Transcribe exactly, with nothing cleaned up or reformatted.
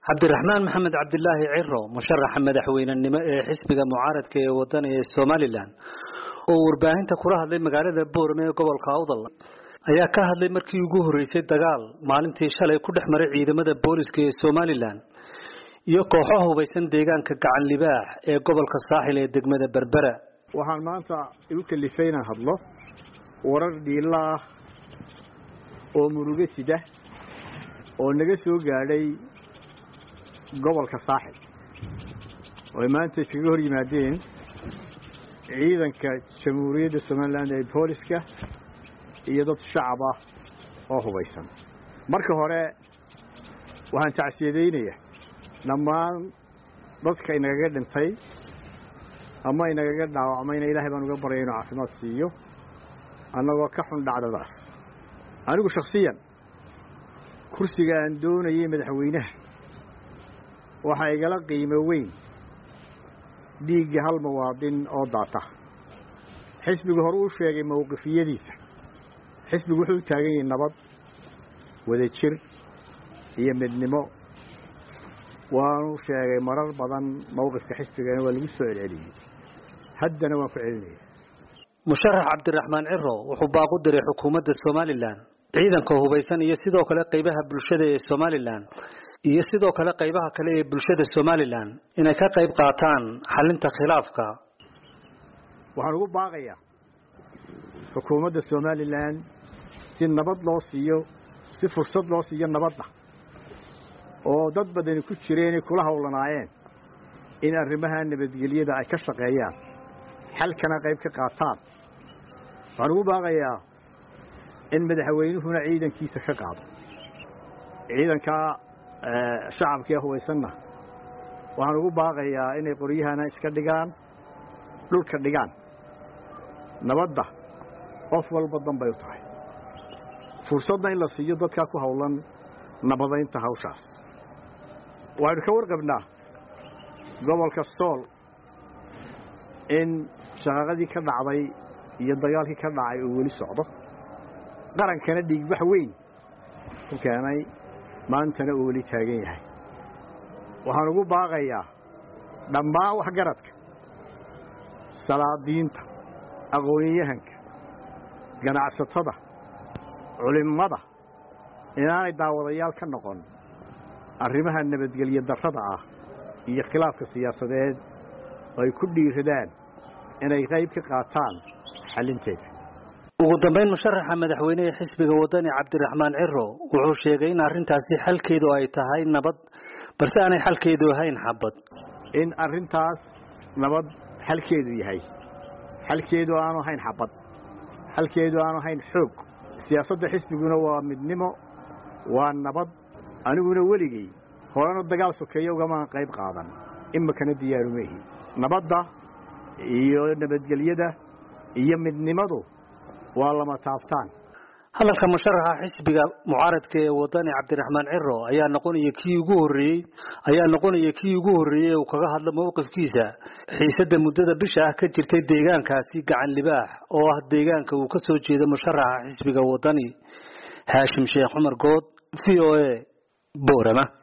عبد الرحمن محمد عبد الله عرو مشرح مدحوين حزب معارض كوطني الصوماليلان وورباهنتا kula hadlay magaalada Boorame ee gobolka Awdal ayaa ka hadlay markii ugu horeysay dagaal maalintii shalay ku dhexmaray ciidamada booliska ee Somaliland iyo kooxaha hubeysan deegaanka gacan libaax ee gobolka Saaxil ee degmada Berbera waxaan maanta igu kalifayna hadlo warar dhiilaa oo muruga sida oo naga soo gaaray gobolka Saaxil oo maanta iskaga hor yimaadeen ciidanka jamhuuriyadda Somaliland ee booliska iyo dad shacab ah oo hubeysan marka hore waxaan tacsiyadeynaya dhammaan dadka inaga dhintay ama inaga dhaawacmay in Ilaahay baan uga baryay inuu caafimaad siiyo anagoo ka xun dhacdadaas anigu shakhsiyan kursiga aan doonayay madaxweynaha waxa igala qiimo weyn dhiig hal muwaadin oo daata xisbigu hore uu sheegay mowqifiyadiisa xisbigu wuxuu taagan yahay nabad wada jir iyo midnimo waanu sheegay marar badan mowqifka xisbiga waa lagu soo celceliyay haddana waan ku celinay musharax Cabdiraxmaan Ciro wuxuu baaqu diray xukuumadda Somaliland ciidanka hubeysan iyo sidoo kale qaybaha bulshada ee Somaliland iyo sidoo kale qaybaha kale ee bulshada Somaliland inay ka qayb qaataan xalinta khilaafka waxaan ugu baaqayaa xukuumadda Somaliland si nabad loo siiyo si fursad loo siiyo nabadda oo dad badan ku jireen kula hawlanaayeen in arrimaha nabadgelyada ay ka shaqeeyaan xalkana qayb ka qaataan waxaan ugu baaqayaa in madaxweynuhuna ciidankiisa ka qaado ciidanka shacabka hubeysanna waxaan ugu baaqayaa inay qoryahana iska dhigaan dhulka dhigaan nabadda qof walba danbay u tahay fursadna in la siiyo dadka ku hawlan nabadeynta hawshaas waxaan ka warqabnaa gobolka Sool in shaqadii ka dhacday iyo dagaalkii ka dhacay oo weli socdo qarankana dhiig wax weyn ku keenay maantana uu weli taagan yahay waxaan ugu baaqayaa dhammaan wax garadka salaadiinta aqoonyahanka ganacsatada culimada inaanay daawadayaal ka noqon arrimaha nabadgelyo darrada ah iyo khilaafka siyaasadeed ay ku dhiiradaan inay qayb ka qaataan xalinteeda ugu dambeyn musharaxa madaxweynaha xisbiga wadani Cabdiraxmaan Ciro wuxuu sheegay in arrintaasi xalkeedu ay tahay nabad balse aanay xalkeedu ahayn xabad in arrintaas nabad xalkeedu yahay xalkeedu aanu ahayn xabad xalkeedu aanu ahayn xoog siyaasadda xisbiguna waa midnimo waa nabad aniguna weligay horena dagaal sokeeyo ugama qayb qaadan imikana diyaarumeehi nabadda iyo nabadgelyada iyo midnimadu waa lama taabtaan hadalka musharaxa xisbiga mucaaradka ee wadani Cabdiraxmaan Ciro ayaa noqonaya kii ugu horeeyay ayaa noqonaya kii ugu horeeyay oo kaga hadla mowqifkiisa xiisada muddada bisha ah ka jirtay deegaankaasi gacan libaax oo ah deegaanka uu ka soo jeedo musharaxa xisbiga wadani Haashim Sheekh Umar Good V O A Boorama.